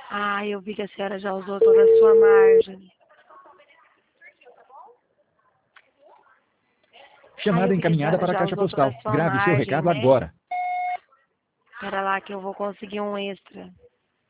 Ah, eu vi que a senhora já usou toda a sua margem. Chamada encaminhada para a caixa postal. Grave seu recado agora. Espera lá que eu vou conseguir um extra.